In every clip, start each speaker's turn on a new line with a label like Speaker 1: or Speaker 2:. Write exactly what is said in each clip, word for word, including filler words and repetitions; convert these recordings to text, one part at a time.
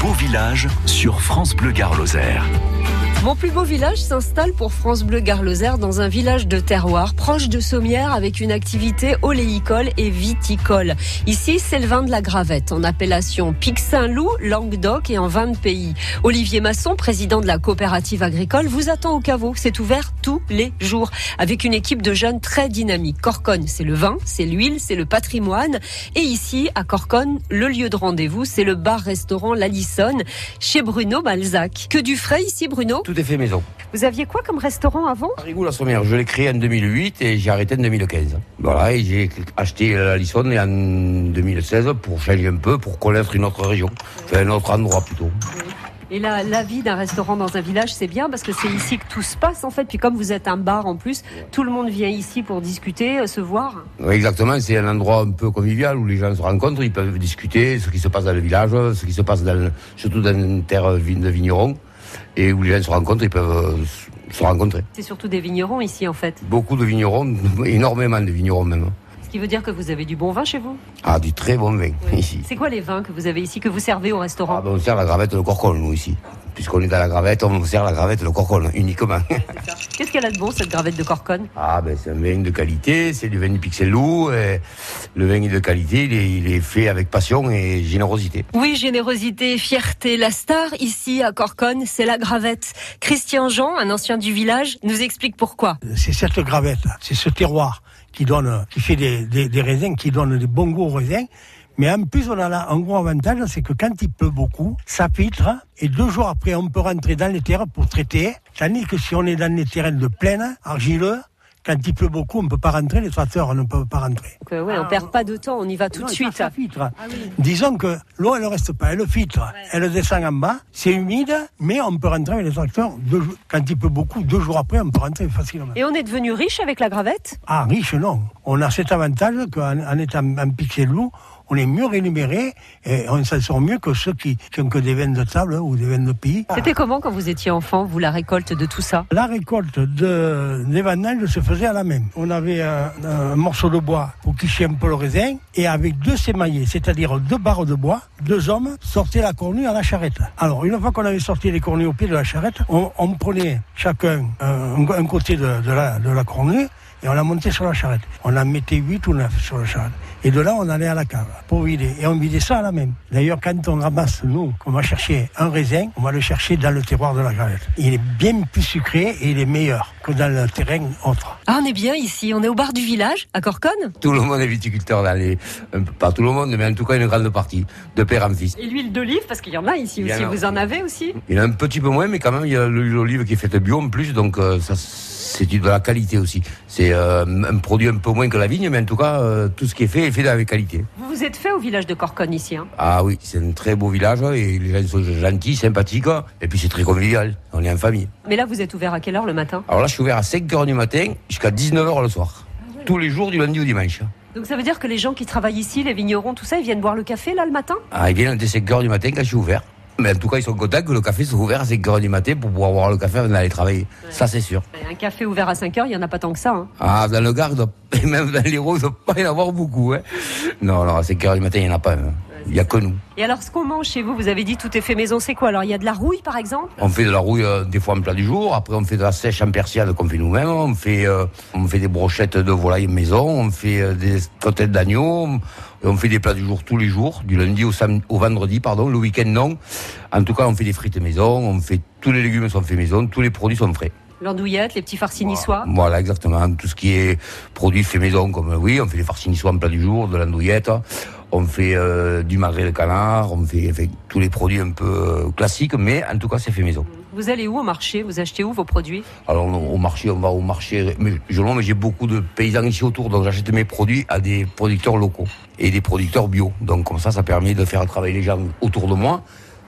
Speaker 1: beau village sur France Bleu Gard-Lozère.
Speaker 2: Mon plus beau village s'installe pour France Bleu Gard-Lozère dans un village de terroir proche de Sommières avec une activité oléicole et viticole. Ici, c'est le vin de la Gravette en appellation Pic Saint-Loup, Languedoc et en vingt pays. Olivier Masson, président de la coopérative agricole, vous attend au caveau. C'est ouvert tous les jours avec une équipe de jeunes très dynamique. Corconne, c'est le vin, c'est l'huile, c'est le patrimoine. Et ici, à Corconne, le lieu de rendez-vous, c'est le bar-restaurant L'Alissonne chez Bruno Balzac. Que du frais ici, Bruno ?
Speaker 3: Tout est fait maison.
Speaker 2: Vous aviez quoi comme restaurant avant ?
Speaker 3: Rigoule à Sommières, je l'ai créé en deux mille huit et j'ai arrêté en deux mille quinze. Voilà, et j'ai acheté l'Alissonne en deux mille seize pour changer un peu, pour connaître une autre région, enfin un autre endroit plutôt.
Speaker 2: Et la, la vie d'un restaurant dans un village, c'est bien parce que c'est ici que tout se passe en fait. Puis comme vous êtes un bar en plus, tout le monde vient ici pour discuter, se voir.
Speaker 3: Oui, exactement, c'est un endroit un peu convivial où les gens se rencontrent, ils peuvent discuter ce qui se passe dans le village, ce qui se passe dans, surtout dans une terre de vignerons. Et où les gens se rencontrent, ils peuvent se rencontrer.
Speaker 2: C'est surtout des vignerons ici en fait.
Speaker 3: Beaucoup de vignerons, énormément de vignerons même.
Speaker 2: Ce qui veut dire que vous avez du bon vin chez vous ?
Speaker 3: Ah, du très bon vin,
Speaker 2: oui.
Speaker 3: Ici.
Speaker 2: C'est quoi les vins que vous avez ici, que vous servez au restaurant ?
Speaker 3: Ah, ben on sert la Gravette de Corconne, nous, ici. Puisqu'on est dans la Gravette, on sert la Gravette de Corconne, uniquement.
Speaker 2: Qu'est-ce qu'elle a de bon, cette Gravette de Corconne ?
Speaker 3: Ah, ben c'est un vin de qualité, c'est du vin du Pic Saint-Loup. Le vin est de qualité, il est, il est fait avec passion et générosité.
Speaker 2: Oui, générosité, fierté. La star, ici, à Corconne, c'est la Gravette. Christian Jean, un ancien du village, nous explique pourquoi.
Speaker 4: C'est cette Gravette, c'est ce terroir qui donne, qui fait des, des, des raisins, qui donne des bons gros raisins. Mais en plus, on a là un gros avantage, c'est que quand il pleut beaucoup, ça filtre, et deux jours après, on peut rentrer dans les terres pour traiter. Tandis que si on est dans les terrains de plaine, argileux, quand il pleut beaucoup, on ne peut pas rentrer, les tracteurs ne peuvent pas rentrer.
Speaker 2: Donc, euh, ouais, on ne perd pas de temps, on y va tout
Speaker 4: non,
Speaker 2: de suite.
Speaker 4: Ça, ça filtre. Ah, oui. Disons que l'eau, elle ne reste pas, elle filtre, ouais. Elle descend en bas, c'est humide, mais on peut rentrer avec les tracteurs. Deux, quand il pleut beaucoup, deux jours après, on peut rentrer facilement.
Speaker 2: Et on est devenu riche avec la Gravette ?
Speaker 4: Ah, riche, non. On a cet avantage qu'en en étant en Pic Saint-Loup, on est mieux rémunéré et on s'en sort mieux que ceux qui, qui ont que des vins de table ou des vins de pays.
Speaker 2: C'était comment quand vous étiez enfant, vous, la récolte de tout ça ?
Speaker 4: La récolte de, des vendanges se faisait à la main. On avait un, un morceau de bois pour quicher un peu le raisin et avec deux sémaillés, c'est-à-dire deux barres de bois, deux hommes sortaient la cornue à la charrette. Alors, une fois qu'on avait sorti les cornues au pied de la charrette, on, on prenait chacun un, un côté de, de, la, de la cornue et on la montait sur la charrette. On en mettait huit ou neuf sur la charrette. Et de là, on allait à la cave pour vider. Et on vidait ça à la main. D'ailleurs, quand on ramasse, nous, on va chercher un raisin, on va le chercher dans le terroir de la Gravette. Il est bien plus sucré et il est meilleur que dans le terrain autre.
Speaker 2: Ah, on est bien ici. On est au bar du village, à Corconne.
Speaker 3: Tout le monde est viticulteur dans les... Pas tout le monde, mais en tout cas une grande partie, de père en fils.
Speaker 2: Et l'huile d'olive, parce qu'il y en a ici aussi.
Speaker 3: En a.
Speaker 2: Vous en avez aussi ?
Speaker 3: Il y en a un petit peu moins, mais quand même, il y a l'huile d'olive qui est faite bio en plus, donc euh, ça... c'est de la qualité aussi. C'est euh, un produit un peu moins que la vigne, mais en tout cas, euh, tout ce qui est fait est fait avec qualité.
Speaker 2: Vous vous êtes fait au village de Corconne ici, hein ?
Speaker 3: Ah oui, c'est un très beau village et les gens sont gentils, sympathiques et puis c'est très convivial. On est en famille.
Speaker 2: Mais là, vous êtes ouvert à quelle heure le matin ?
Speaker 3: Alors là, je suis ouvert à cinq heures du matin jusqu'à dix-neuf heures le soir. Ah ouais. Tous les jours du lundi au dimanche.
Speaker 2: Donc ça veut dire que les gens qui travaillent ici, les vignerons, tout ça, ils viennent boire le café là le matin ?
Speaker 3: Ah, ils viennent dès cinq heures du matin quand je suis ouvert. Mais en tout cas, ils sont contents que le café soit ouvert à cinq heures du matin pour pouvoir boire le café avant d'aller travailler. Ouais. Ça, c'est sûr.
Speaker 2: Un café ouvert à cinq heures, il n'y en a pas tant que ça. Hein.
Speaker 3: Ah, dans le Gard, et même dans l'Hérault, il ne doit pas y en avoir beaucoup. Hein. Non, non, à cinq heures du matin, il n'y en a pas. Hein. Il n'y a que nous.
Speaker 2: Et alors, ce qu'on mange chez vous, vous avez dit tout est fait maison, c'est quoi ? Alors, il y a de la rouille, par exemple ?
Speaker 3: On fait de la rouille euh, des fois en plat du jour. Après, on fait de la sèche en persillade qu'on fait nous-mêmes. On fait, euh, on fait des brochettes de volaille maison. On fait euh, des côtelettes d'agneau. On fait des plats du jour tous les jours, du lundi au, samedi, au vendredi, pardon. Le week-end, non. En tout cas, on fait des frites maison. On fait tous les légumes sont faits maison. Tous les produits sont frais.
Speaker 2: L'andouillette, les petits farcis niçois.
Speaker 3: Voilà, voilà, exactement. Tout ce qui est produits faits maison, comme oui, on fait des farcis niçois en plat du jour, de l'andouillette. On fait euh, du magret de canard, on fait, fait tous les produits un peu euh, classiques, mais en tout cas, c'est fait maison.
Speaker 2: Vous allez où au marché ? Vous achetez où vos produits ?
Speaker 3: Alors, au marché, on va au marché. Mais, je, mais j'ai beaucoup de paysans ici autour, donc j'achète mes produits à des producteurs locaux et des producteurs bio. Donc, comme ça, ça permet de faire travailler les gens autour de moi.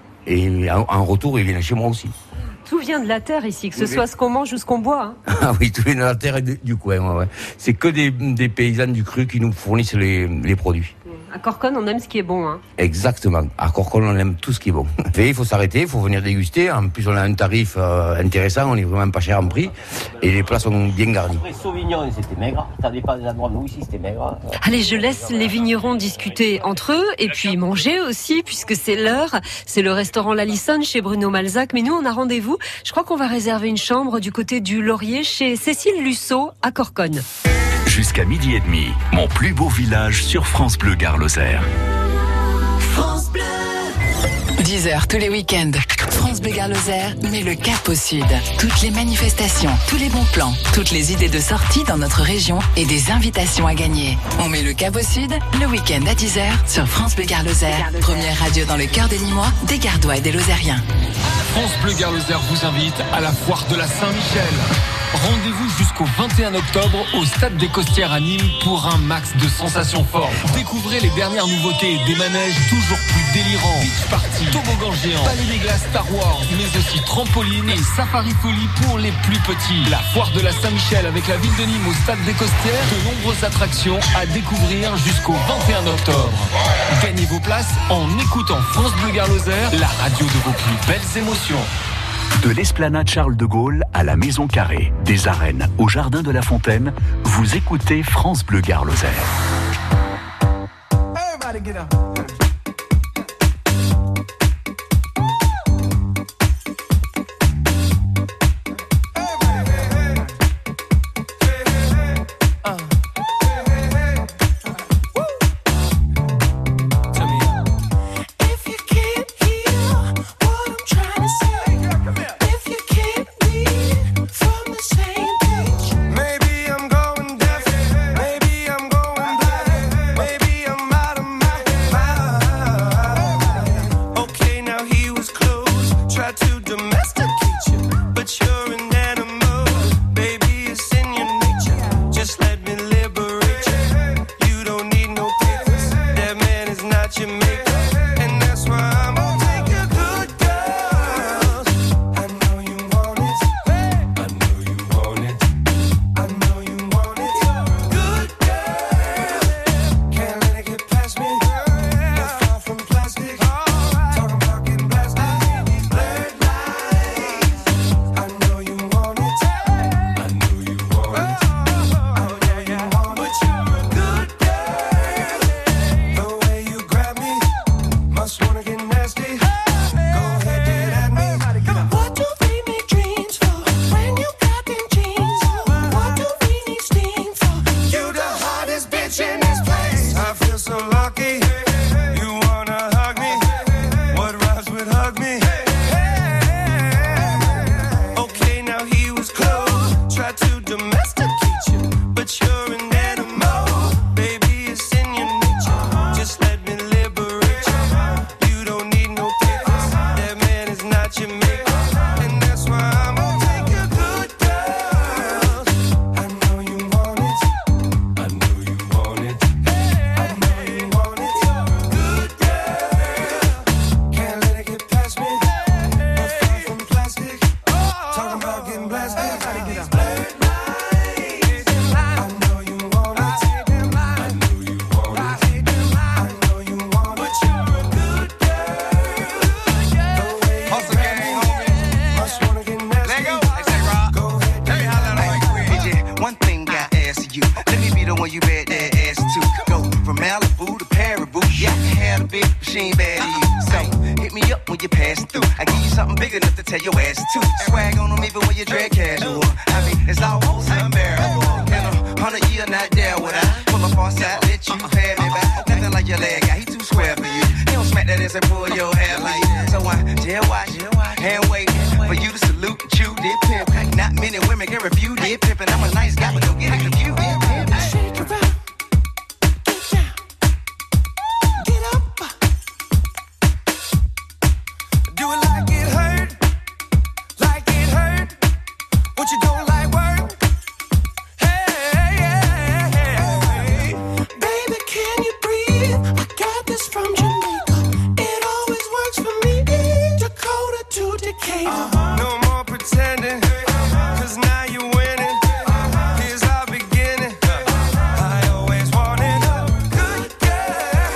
Speaker 3: Et en, en retour, ils viennent chez moi aussi.
Speaker 2: Tout vient de la terre ici, que ce
Speaker 3: oui,
Speaker 2: soit ce qu'on mange ou ce qu'on boit. Hein.
Speaker 3: Ah oui, tout vient de la terre et de, du coin. Ouais, ouais. C'est que des, des paysans du cru qui nous fournissent les, les produits.
Speaker 2: Ouais. À Corconne, on aime ce qui est bon. Hein.
Speaker 3: Exactement. À Corconne, on aime tout ce qui est bon. Il faut s'arrêter, il faut venir déguster. En plus, on a un tarif euh, intéressant, on est vraiment pas cher en prix. Et les plats sont bien garnis.
Speaker 5: Les Sauvignons, c'était maigre. Ça dépend des endroits. Nous, ici, c'était maigre.
Speaker 2: Allez, je laisse les vignerons discuter entre eux et puis manger aussi, puisque c'est l'heure. C'est le restaurant La Lissonne chez Bruno Malzac. Mais nous, on a rendez-vous. Je crois qu'on va réserver une chambre du côté du Laurier chez Cécile Lusso à Corconne.
Speaker 1: Jusqu'à midi et demi, mon plus beau village sur France Bleu Gare Lozère.
Speaker 6: France Bleu. dix heures tous les week-ends. France Bleu Gare Lozère met le cap au sud. Toutes les manifestations, tous les bons plans, toutes les idées de sortie dans notre région et des invitations à gagner. On met le cap au sud le week-end à dix heures sur France Bleu Gare Lozère. Première radio dans le cœur des Limois, des Gardois et des Lozériens.
Speaker 7: France Bleu Gare Lozère vous invite à la foire de la Saint-Michel. Rendez-vous jusqu'au vingt et un octobre au Stade des Costières à Nîmes pour un max de sensations fortes. Découvrez les dernières nouveautés, des manèges toujours plus délirants, beach party, toboggan géant, palais des glaces Star Wars, mais aussi trampoline et safari folie pour les plus petits. La foire de la Saint-Michel avec la ville de Nîmes au Stade des Costières, de nombreuses attractions à découvrir jusqu'au vingt et un octobre. Gagnez vos places en écoutant France Bleu Gare Lozère, la radio de vos plus belles émotions.
Speaker 1: De l'esplanade Charles de Gaulle à la Maison Carrée, des arènes au jardin de la Fontaine, vous écoutez France Bleu Gare Lozère.
Speaker 8: Everybody get up.
Speaker 9: Here's our beginning. I always wanted a good girl.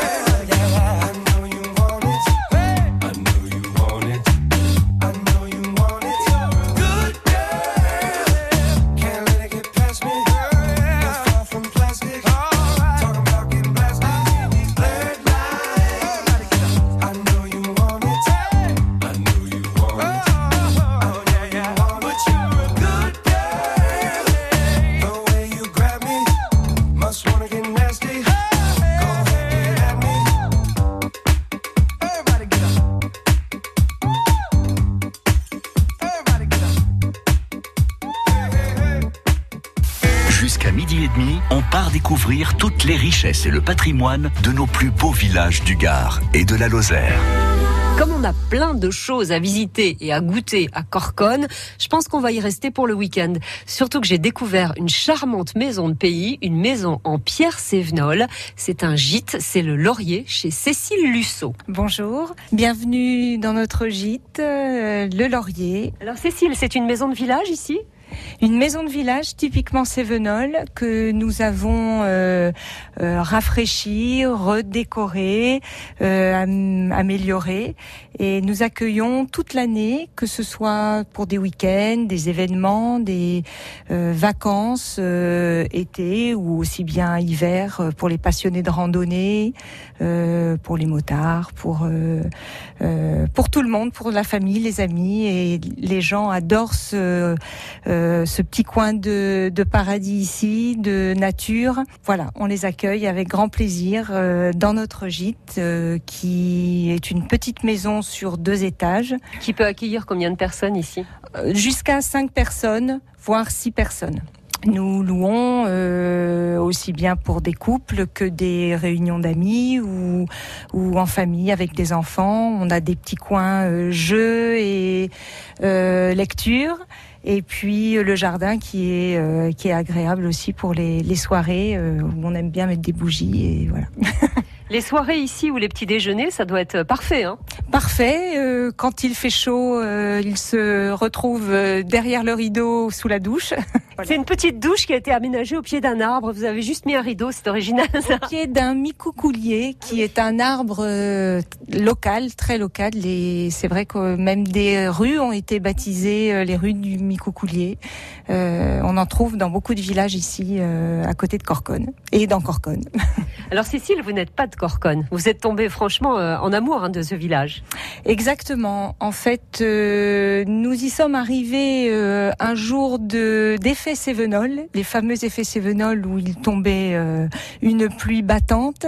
Speaker 1: demie, on part découvrir toutes les richesses et le patrimoine de nos plus beaux villages du Gard et de la Lozère.
Speaker 2: Comme on a plein de choses à visiter et à goûter à Corconne, je pense qu'on va y rester pour le week-end. Surtout que j'ai découvert une charmante maison de pays, une maison en pierre sévenole. C'est un gîte, c'est le Laurier, chez Cécile Lusso.
Speaker 8: Bonjour, bienvenue dans notre gîte, euh, le Laurier.
Speaker 2: Alors Cécile, c'est une maison de village ici ?
Speaker 8: Une maison de village typiquement sévenole que nous avons euh, euh, rafraîchie, redécorée, euh, am- améliorée, et nous accueillons toute l'année, que ce soit pour des week-ends, des événements, des euh, vacances, euh, été ou aussi bien hiver, pour les passionnés de randonnée, euh, pour les motards, pour euh, euh, pour tout le monde, pour la famille, les amis, et les gens adorent ce euh, ce petit coin de, de paradis ici, de nature. Voilà, on les accueille avec grand plaisir euh, dans notre gîte, euh, qui est une petite maison sur deux étages.
Speaker 2: Qui peut accueillir combien de personnes ici ?
Speaker 8: euh, Jusqu'à cinq personnes, voire six personnes. Nous louons euh, aussi bien pour des couples que des réunions d'amis ou, ou en famille avec des enfants. On a des petits coins euh, jeux et euh, lecture. Et puis le jardin qui est euh, qui est agréable aussi pour les, les soirées euh, où on aime bien mettre des bougies et voilà.
Speaker 2: Les soirées ici ou les petits déjeuners, ça doit être parfait, hein ?
Speaker 8: Parfait. Euh, quand il fait chaud, euh, ils se retrouvent euh, derrière le rideau sous la douche. Voilà.
Speaker 2: C'est une petite douche qui a été aménagée au pied d'un arbre. Vous avez juste mis un rideau, c'est original ça.
Speaker 8: Au pied d'un micoucoulier qui est un arbre euh, local, très local. Les, c'est vrai que même des rues ont été baptisées euh, les rues du micoucoulier. Euh, on en trouve dans beaucoup de villages ici, euh, à côté de Corconne et dans Corconne.
Speaker 2: Alors Cécile, vous n'êtes pas de Corconne. Vous êtes tombée franchement euh, en amour hein, de ce village.
Speaker 8: Exactement. En fait, euh, nous y sommes arrivés euh, un jour de d'effets Cévenol, les fameux effets Cévenol où il tombait euh, une pluie battante.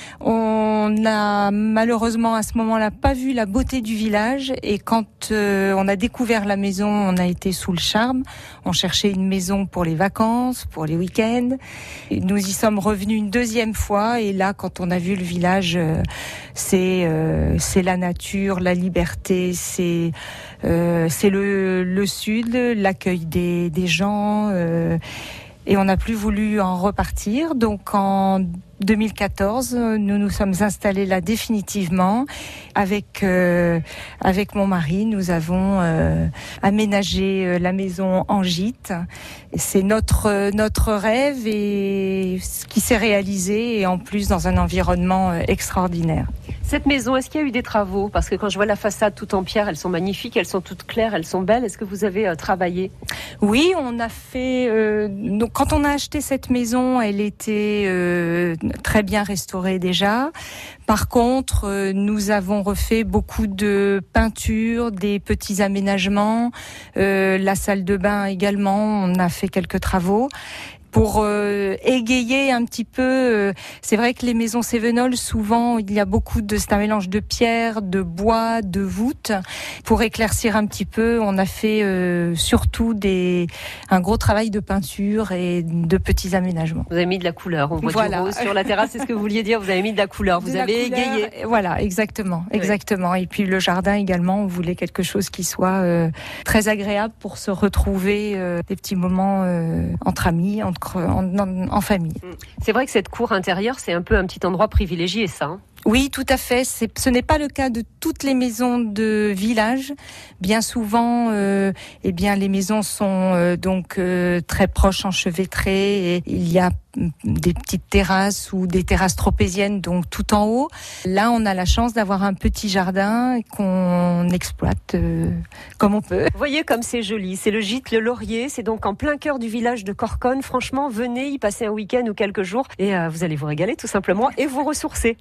Speaker 8: On n'a malheureusement à ce moment-là pas vu la beauté du village, et quand euh, on a découvert la maison, on a été sous le charme. On cherchait une maison pour les vacances, pour les week-ends. Et nous y sommes revenus une deuxième fois, et là, quand on a vu le village, euh, c'est euh, c'est la nature, la liberté, c'est euh, c'est le le sud, l'accueil des des gens, euh, et on n'a plus voulu en repartir. Donc en deux mille quatorze, nous nous sommes installés là définitivement. Avec euh, avec mon mari, nous avons euh, aménagé la maison en gîte. C'est notre notre rêve, et ce qui s'est réalisé, et en plus dans un environnement extraordinaire.
Speaker 2: Cette maison, est-ce qu'il y a eu des travaux ? Parce que quand je vois la façade toute en pierre, elles sont magnifiques, elles sont toutes claires, elles sont belles. Est-ce que vous avez euh, travaillé ?
Speaker 8: Oui, on a fait. Euh, donc, quand on a acheté cette maison, elle était euh, très bien restaurée déjà. Par contre, euh, nous avons refait beaucoup de peinture, des petits aménagements, euh, la salle de bain également. On a fait quelques travaux. Pour euh, égayer un petit peu, euh, c'est vrai que les maisons cévenoles, souvent, il y a beaucoup de, c'est un mélange de pierre, de bois, de voûte. Pour éclaircir un petit peu, on a fait euh, surtout des, un gros travail de peinture et de petits aménagements.
Speaker 2: Vous avez mis de la couleur, on voit
Speaker 8: voilà.
Speaker 2: du rose sur la terrasse, c'est ce que vous vouliez dire, vous avez mis de la couleur, vous
Speaker 8: de
Speaker 2: avez
Speaker 8: couleur,
Speaker 2: égayé.
Speaker 8: Voilà, exactement, exactement. Oui. Et puis le jardin également, on voulait quelque chose qui soit euh, très agréable pour se retrouver, euh, des petits moments euh, entre amis, entre En, en, en famille.
Speaker 2: C'est vrai que cette cour intérieure, c'est un peu un petit endroit privilégié, ça. Hein ?
Speaker 8: Oui, tout à fait. C'est, ce n'est pas le cas de toutes les maisons de village. Bien souvent, euh, eh bien, les maisons sont euh, donc euh, très proches, enchevêtrées, et il y a des petites terrasses ou des terrasses tropéziennes, donc tout en haut. Là, on a la chance d'avoir un petit jardin qu'on exploite euh, comme on peut.
Speaker 2: Vous voyez comme c'est joli. C'est le gîte Le Laurier. C'est donc en plein cœur du village de Corconne. Franchement, venez y passer un week-end ou quelques jours et euh, vous allez vous régaler tout simplement et vous ressourcer. Merci Cécile.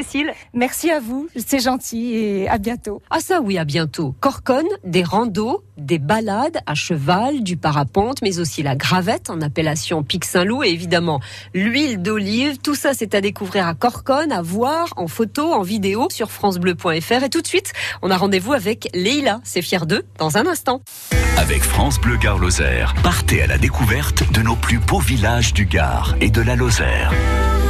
Speaker 2: Cécile.
Speaker 8: Merci à vous, c'est gentil et à bientôt.
Speaker 2: Ah ça oui, à bientôt. Corconne, des randos, des balades à cheval, du parapente, mais aussi la gravette en appellation Pic Saint-Loup et évidemment l'huile d'olive. Tout ça, c'est à découvrir à Corconne, à voir en photo, en vidéo sur francebleu point fr. Et tout de suite, on a rendez-vous avec Leïla, c'est Fier d'eux, dans un instant.
Speaker 1: Avec France Bleu Gard Lozère, partez à la découverte de nos plus beaux villages du Gard et de la Lozère.